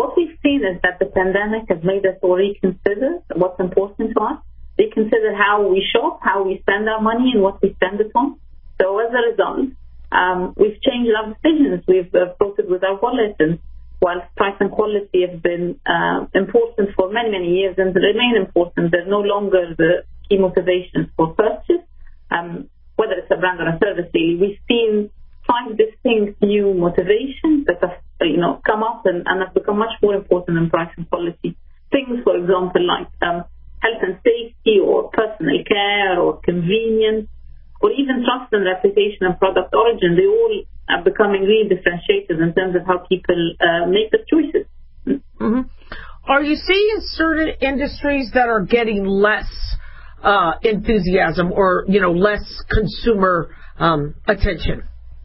seen is that the pandemic has made us all reconsider what's important to us, reconsider how we shop, how we spend our money, and what we spend it on. So as a result, um, we've changed our decisions. We've uh, voted with our wallet, and while price and quality have been uh, important for many, many years and remain important, they're no longer the key motivations for purchase. Um, whether it's a brand or a service, we've seen five distinct new motivations that have, you know, come up and, and have become much more important than price and quality. Things, for example, like um, health and safety, or personal care, or convenience, or even trust and reputation and product origin. They all are becoming really differentiators in terms of how people uh, make their choices. Mm-hmm. Are you seeing certain industries that are getting less uh, enthusiasm, or, you know, less consumer um, attention?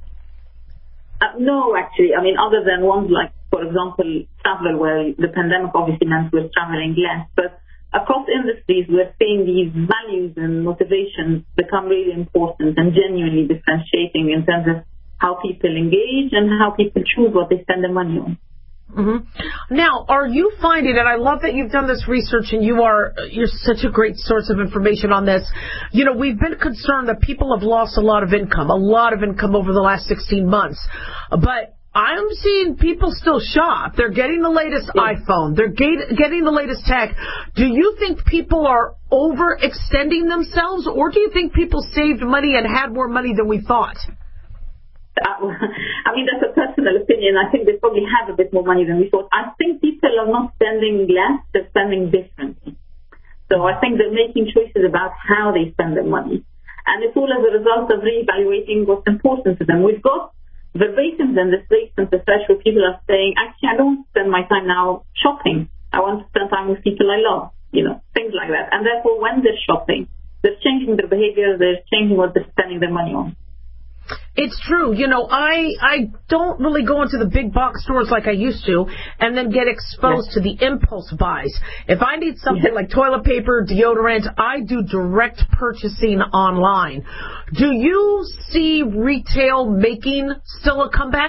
Uh, no, actually. I mean, other than ones like, for example, travel, where the pandemic obviously meant we're traveling less. But across industries, we're seeing these values and motivations become really important and genuinely differentiating in terms of how people engage and how people choose what they spend their money on. Mm-hmm. Now, are you finding, and I love that you've done this research and you are, you're such a great source of information on this. You know, we've been concerned that people have lost a lot of income, a lot of income over the last sixteen months. But I'm seeing people still shop. They're getting the latest yeah. iPhone. They're get, getting the latest tech. Do you think people are overextending themselves, or do you think people saved money and had more money than we thought? Uh, I mean, that's a personal opinion. I think they probably have a bit more money than we thought. I think people are not spending less, they're spending differently. So I think they're making choices about how they spend their money. And it's all as a result of reevaluating what's important to them. We've got verbatims in this recent research where people are saying, actually, I don't spend my time now shopping. I want to spend time with people I love, you know, things like that. And therefore, when they're shopping, they're changing their behavior, they're changing what they're spending their money on. It's true. You know, I I don't really go into the big box stores like I used to and then get exposed yes. to the impulse buys. If I need something yes. like toilet paper, deodorant, I do direct purchasing online. Do you see retail making still a comeback?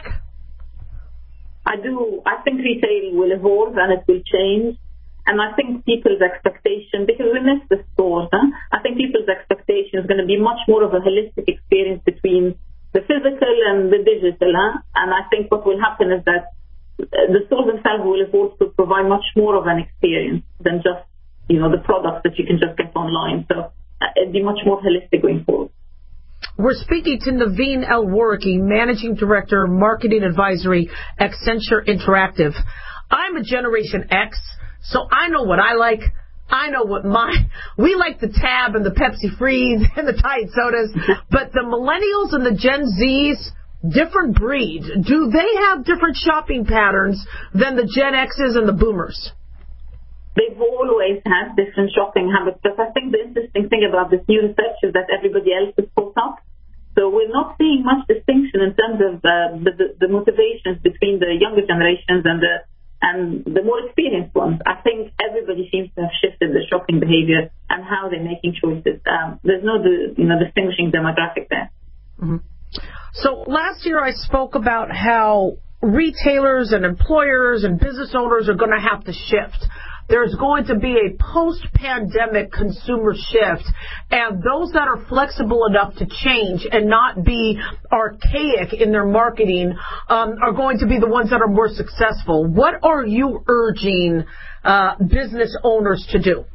I do. I think retail will evolve and it will change. And I think people's expectation, because we miss the stores, huh? I think people's expectation is going to be much more of a holistic experience between the physical and the digital. Huh? And I think what will happen is that the stores themselves will evolve to provide much more of an experience than just, you know, the products that you can just get online. So it'd be much more holistic going forward. We're speaking to Naveen El-Warraki, Managing Director, Marketing Advisory, Accenture Interactive. I'm a Generation X. So I know what I like. I know what my, we like the Tab and the Pepsi Freeze and the Tide sodas. But the millennials and the Gen Zs, different breed. Do they have different shopping patterns than the Gen Xs and the Boomers? They've always had different shopping habits. But I think the interesting thing about this new research is that everybody else is caught up. So we're not seeing much distinction in terms of uh, the, the, the motivations between the younger generations and the and the more experienced ones. I think everybody seems to have shifted their shopping behavior and how they're making choices. Um, there's no, you know, distinguishing demographic there. Mm-hmm. So last year I spoke about how retailers and employers and business owners are going to have to shift. There's going to be a post-pandemic consumer shift, and those that are flexible enough to change and not be archaic in their marketing um, are going to be the ones that are more successful. What are you urging uh, business owners to do?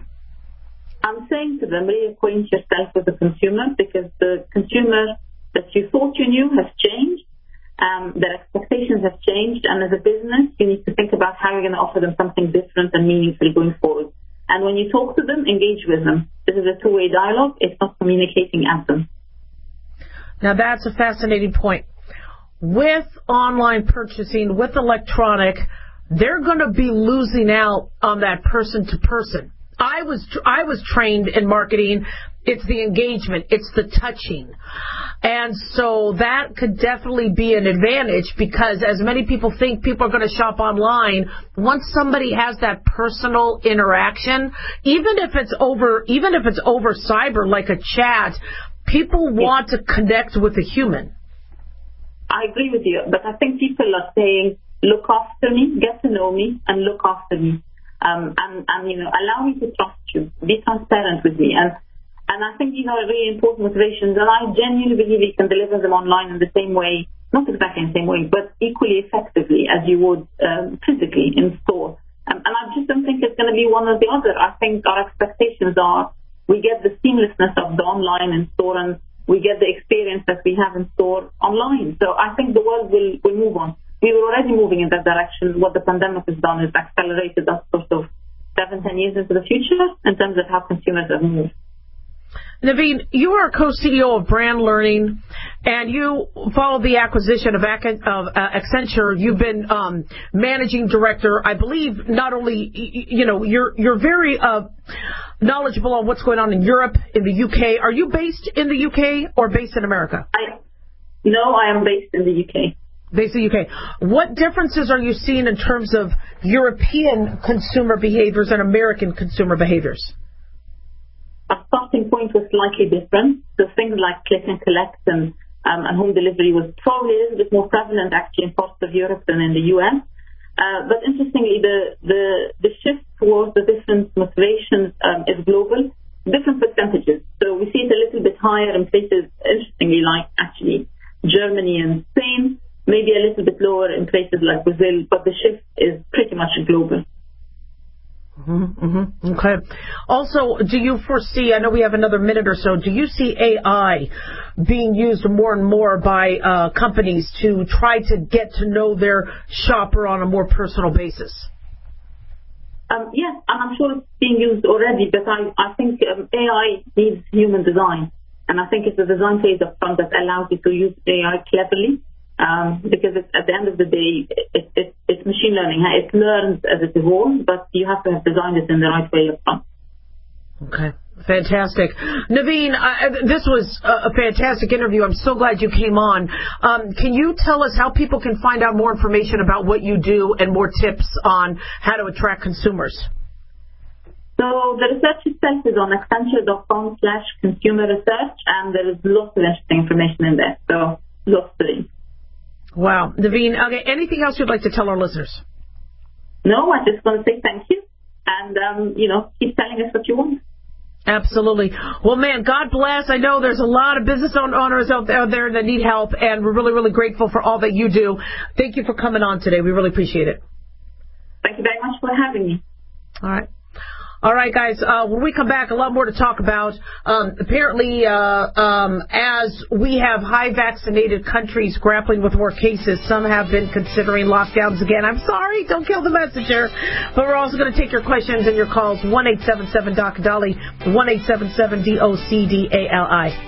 I'm saying to them, reacquaint yourself with the consumer, because the consumer that you thought you knew has changed. Um, their expectations have changed, and as a business, you need to think about how you're going to offer them something different and meaningful going forward. And when you talk to them, engage with them. This is a two-way dialogue. It's not communicating at them. Now, that's a fascinating point. With online purchasing, with electronic, they're going to be losing out on that person-to-person. I was I was trained in marketing. It's the engagement. It's the touching. And so that could definitely be an advantage, because as many people think people are going to shop online, once somebody has that personal interaction, even if it's over, even if it's over cyber, like a chat, people want to connect with a human. I agree with you, but I think people are saying look after me, get to know me, and look after me. Um, and, and, you know, allow me to trust you, be transparent with me. And, and I think these are really important motivations, and I genuinely believe you can deliver them online in the same way, not exactly in the same way, but equally effectively as you would um, physically in store. Um, and I just don't think it's going to be one or the other. I think our expectations are we get the seamlessness of the online in store, and we get the experience that we have in store online. So I think the world will, will move on. We were already moving in that direction. What the pandemic has done is accelerated us sort of seven, ten years into the future in terms of how consumers have moved. Naveen, you are co-C E O of Brand Learning, and you followed the acquisition of, Ac- of uh, Accenture. You've been um, managing director. I believe not only, you know, you're you're very uh, knowledgeable on what's going on in Europe, in the U K. Are you based in the U K or based in America? I, no, I am based in the U K. Based in the U K. What differences are you seeing in terms of European consumer behaviors and American consumer behaviors? Our starting point was slightly different. So things like click and collect and, um, and home delivery was probably a little bit more prevalent actually in parts of Europe than in the U S. Uh, but interestingly, the, the, the shift towards the different motivations um, is global, different percentages. So we see it a little bit higher in places, interestingly, like actually Germany and Spain, maybe a little bit lower in places like Brazil, but the shift is pretty much global. Mm-hmm, mm-hmm. Okay. Also, do you foresee, I know we have another minute or so, do you see A I being used more and more by uh, companies to try to get to know their shopper on a more personal basis? Um, yes, and I'm sure it's being used already, but I, I think um, A I needs human design. And I think it's the design phase up front that allows you to use A I cleverly. Um, because it's, at the end of the day, it, it, it's machine learning. It learns as it evolves, but you have to have designed it in the right way up front. Okay, fantastic. Naveen, uh, this was a fantastic interview. I'm so glad you came on. Um, can you tell us how people can find out more information about what you do and more tips on how to attract consumers? So the research itself is on accenture.com slash consumer research, and there is lots of interesting information in there. So lots to read. Wow. Naveen, okay, anything else you'd like to tell our listeners? No, I just want to say thank you. And, um, you know, keep telling us what you want. Absolutely. Well, man, God bless. I know there's a lot of business owners out there that need help, and we're really, really grateful for all that you do. Thank you for coming on today. We really appreciate it. Thank you very much for having me. All right. All right, guys, uh, when we come back, a lot more to talk about. Um, apparently, uh, um, as we have high vaccinated countries grappling with more cases, some have been considering lockdowns again. I'm sorry, don't kill the messenger. But we're also going to take your questions and your calls, one eight seven seven D O C D A L I, one eight seven seven D O C D A L I.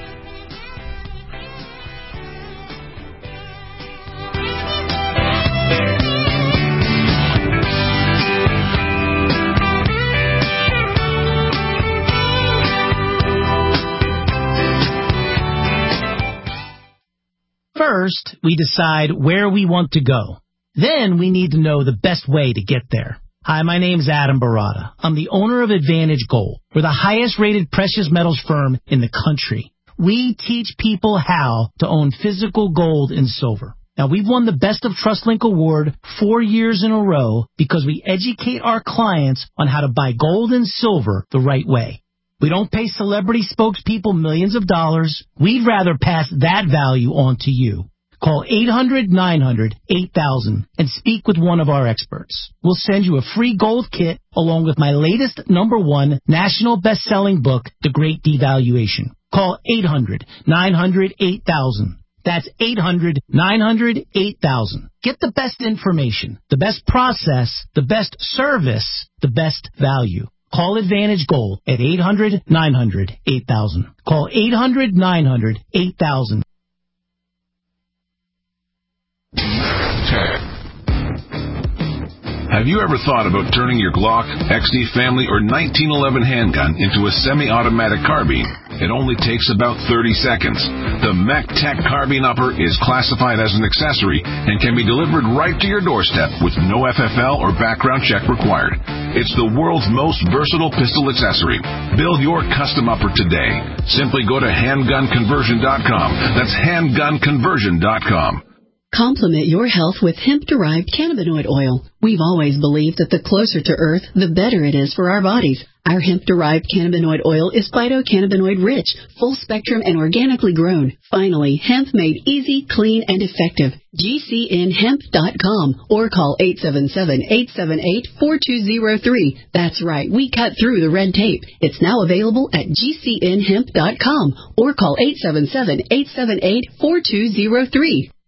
First, we decide where we want to go. Then we need to know the best way to get there. Hi, my name is Adam Barada. I'm the owner of Advantage Gold. We're the highest rated precious metals firm in the country. We teach people how to own physical gold and silver. Now, we've won the Best of TrustLink Award four years in a row because we educate our clients on how to buy gold and silver the right way. We don't pay celebrity spokespeople millions of dollars. We'd rather pass that value on to you. Call eight hundred nine hundred eight thousand and speak with one of our experts. We'll send you a free gold kit along with my latest number one national best-selling book, The Great Devaluation. Call eight hundred nine hundred eight thousand. That's eight hundred nine hundred eight thousand. Get the best information, the best process, the best service, the best value. Call Advantage Gold at eight hundred nine hundred eight thousand. Call eight hundred nine hundred eight thousand. Have you ever thought about turning your Glock, X D Family, or nineteen eleven handgun into a semi-automatic carbine? It only takes about thirty seconds. The MechTech Carbine Upper is classified as an accessory and can be delivered right to your doorstep with no F F L or background check required. It's the world's most versatile pistol accessory. Build your custom upper today. Simply go to handgun conversion dot com. That's handgun conversion dot com. Complement your health with hemp-derived cannabinoid oil. We've always believed that the closer to Earth, the better it is for our bodies. Our hemp-derived cannabinoid oil is phytocannabinoid rich, full spectrum, and organically grown. Finally, hemp made easy, clean, and effective. G C N hemp dot com or call eight seven seven, eight seven eight, four two zero three. That's right, we cut through the red tape. It's now available at G C N hemp dot com or call eight seven seven, eight seven eight, four two zero three.